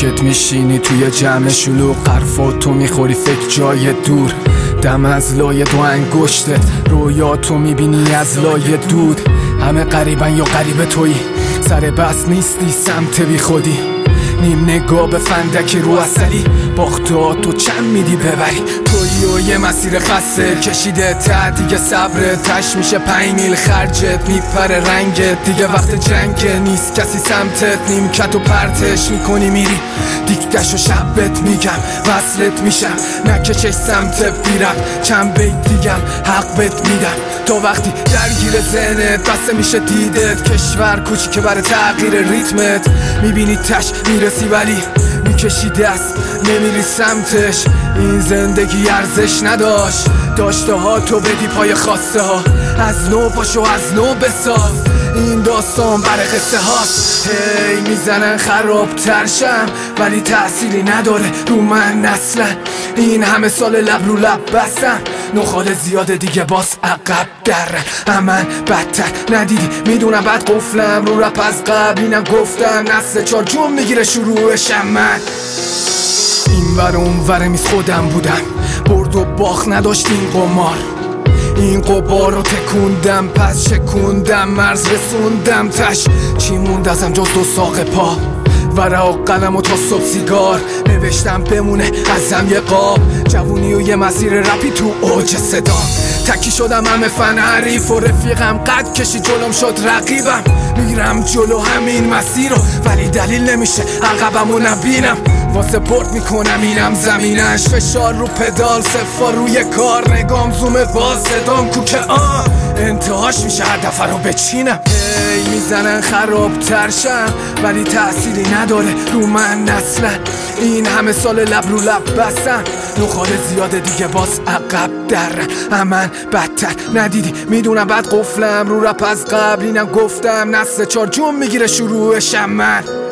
ساکت میشینی توی جمع شلوغ، حرفاتو میخوری فکر جای دور، دم از لای دو انگشتت رویاتو میبینی از لای دود. همه غریبن یا غریب تویی، سر بس نیستی سمت بی خودی، نیم نگاه به فندکی رو اصلی، باختاتو چند میدی ببری. تویی و یه مسیر خسته کشیده ته، دیگه صبر تش میشه 5 میل خرجت میپره رنگت، دیگه وقت جنگ نیست کسی سمتت، نیمکت و پرتش میکنی میری دیکتش و شبت میگم وصلت میشم، نکشش سمت بیرم چند بیت دیگم حق بت میدم. تا وقتی درگیر ذهنت بسته میشه دیدت، کشور کوچیکه برای تغییر ریتمت، میبینی تش میرسی ولی میکشی دست نمیری سمتش. این زندگی ارزش نداشت داشته ها تو بدی پای خواسته ها، از نو پاشو از نو بساز، این داستان برای قصه هاست. هی میزنن خراب ترشم ولی تأثیری نداره رو من اصلا، این همه سال لب رو لب بستم، نخال زیاده دیگه باز عقب درن، من بدتر ندیدی میدونم بعد قفلم رو رپ از قبل، اینم گفتم نسل 4 جون میگیره شروعشم. من این ور اون ور میز خودم بودم، برد و باخت نداشت این قمار، این قبار رو تکوندم پس شکوندم مرز رسوندم تش، چی موند ازم جز 2 ساق پا، ورق و قلم و تا صبح سیگار، نوشتم بمونه ازم یه قاب، جوونی و یه مسیر رپی تو اوج صدا، تکی شدم همه فن حریف و رفیقم قد کشی جلوم شد رقیبم، میرم جلو همین مسیر رو ولی دلیل نمیشه عقبمو نبینم، واسه پورت میکنم اینم زمینش، فشار رو پدال صفار روی کار، نگام زومه باز صدام کوکه انتهاش میشه هر دفعه رو بچینم. هی میزنن خراب ترشم ولی تأثیری نداره رو من اصلا، این همه سال لب رو لب بستم، نخال زیاده دیگه باز عقب درن، من بدتر ندیدی میدونم بعد قفلم رو رپ از قبل، اینم گفتم نسل 4 جون میگیره شروعشم. من